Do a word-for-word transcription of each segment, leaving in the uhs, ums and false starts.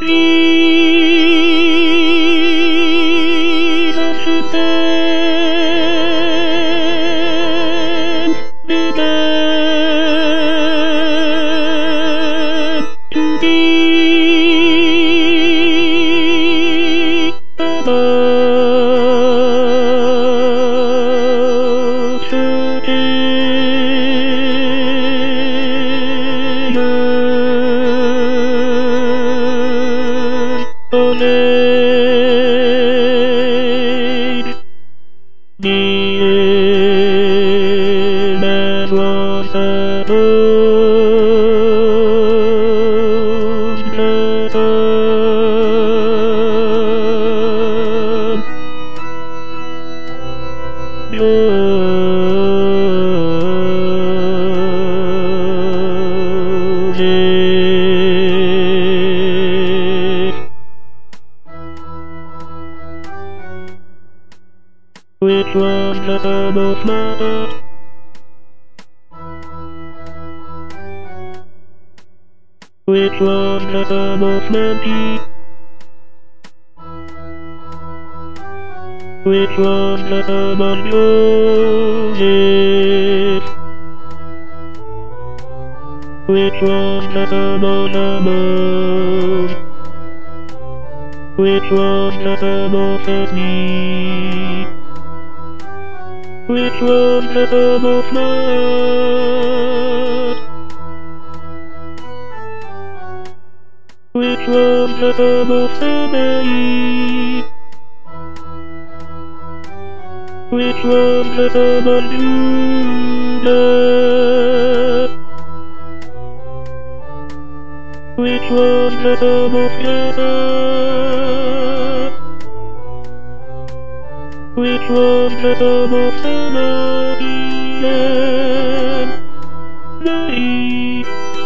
Jesus should then began to be about certain on age, near as was supposed, which was the most mother, which was the most empty, which was the most Joseph, which was the most most, which was the most me, which was the most not, which was the most me, which was the most Judah, which was the most Yada, which was the most Samaritan, naive,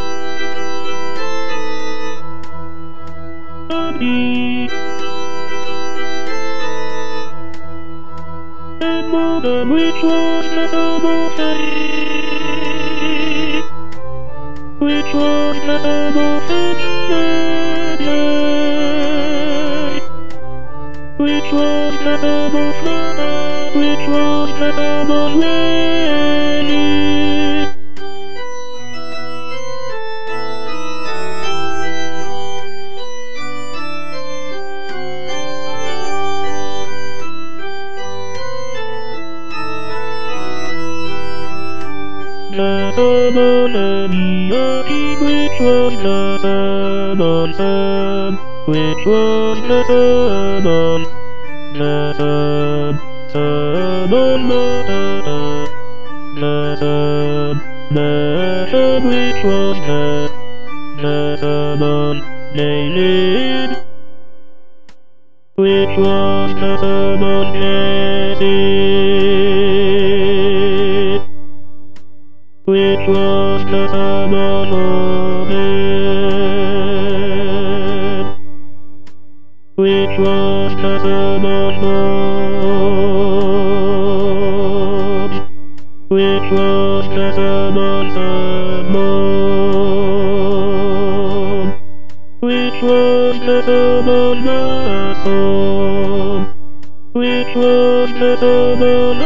naive, and Modem, which was the most safe, which was the most safe, which was the most not, which was the most ready. The Sabonani, which was the Sabon Sab, which was the Sabon, the Sab, Sabon Mata, the Sab, the Sab, which was the, the Sabon David, which was the Sabon Jesse, which was the Sabon Obed, which was the Sabon Bob, which was the Sabon Sabon, which was the Sabon Masom, which was the Sabon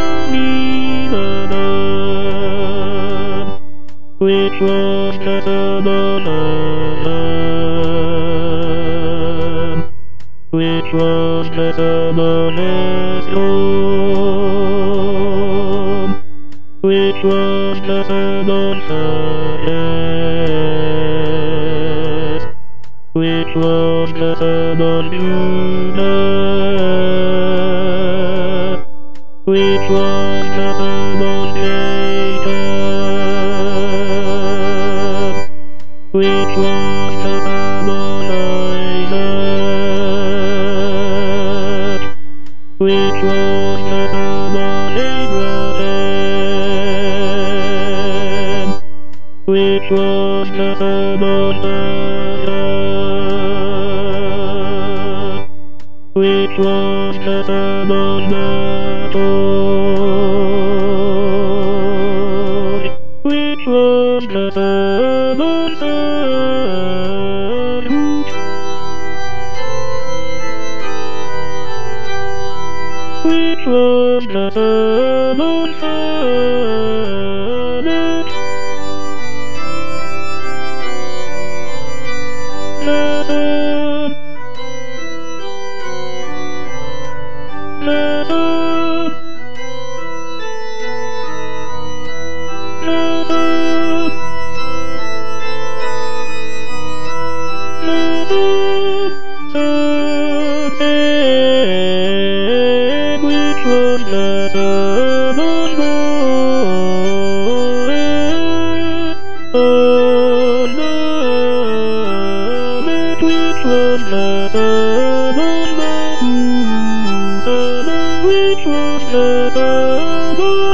Aminadab, which was the Sabon Adam, which was the Sabon Esrom, which was the Sabon Sayes, which was the Sabon Judah, which was the Sabon Jacob, which was the Sabon Isaac, which was the Sabon Abraham, which was the Sabon Sarah, which was the Sabon Matoy, which was the Sabon Sarut, which was the sermon planet. Method, method, method, method, third egg, which was the sermon going. On the left, which was the sermon going. Sermon, which was the sermon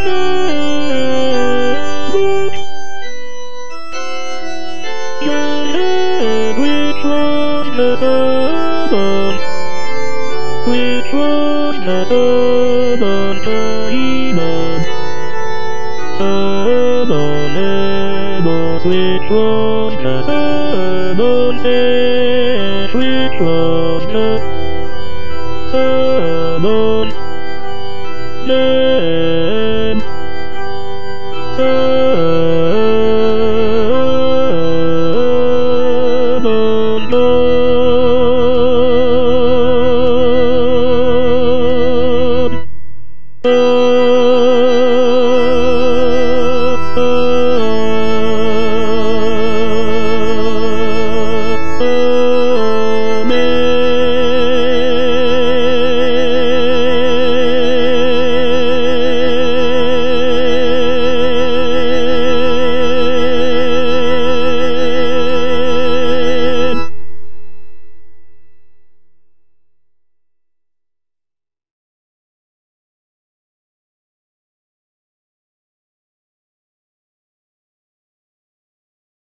going. Your head, which was the sermon, which was the sermon Tahiman. Sermon Lagos, which was the sermon Fish, which was the sermon Lagos.